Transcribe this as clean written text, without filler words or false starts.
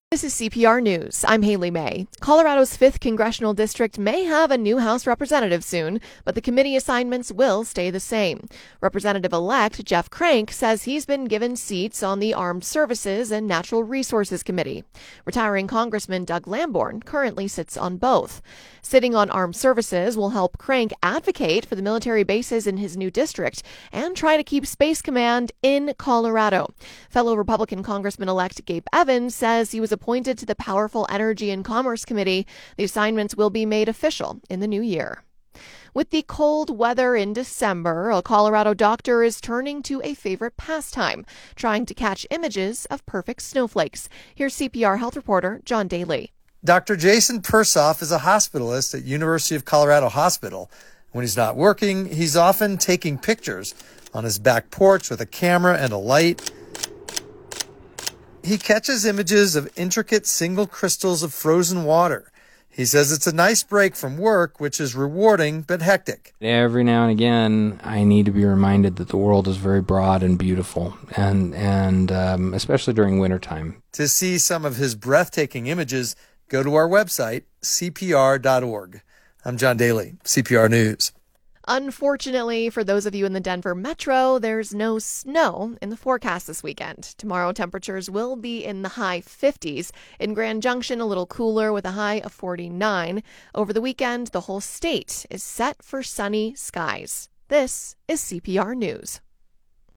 This is CPR News. I'm Haley May. Colorado's 5th Congressional District may have a new House representative soon, but the committee assignments will stay the same. Representative-elect Jeff Crank says he's been given seats on the Armed Services and Natural Resources Committee. Retiring Congressman Doug Lamborn currently sits on both. Sitting on Armed Services will help Crank advocate for the military bases in his new district and try to keep Space Command in Colorado. Fellow Republican Congressman-elect Gabe Evans says he was appointed to the powerful Energy and Commerce Committee. The assignments will be made official in the new year. With the cold weather in December, a Colorado doctor is turning to a favorite pastime, trying to catch images of perfect snowflakes. Here's CPR health reporter John Daly. Dr. Jason Persoff is a hospitalist at University of Colorado Hospital. When he's not working, he's often taking pictures on his back porch with a camera and a light. He catches images of intricate single crystals of frozen water. He says it's a nice break from work, which is rewarding but hectic. Every now and again, I need to be reminded that the world is very broad and beautiful, and especially during wintertime. To see some of his breathtaking images, go to our website, cpr.org. I'm John Daly, CPR News. Unfortunately, for those of you in the Denver metro, there's no snow in the forecast this weekend. Tomorrow, temperatures will be in the high 50s. In Grand Junction, a little cooler with a high of 49. Over the weekend, the whole state is set for sunny skies. This is CPR News.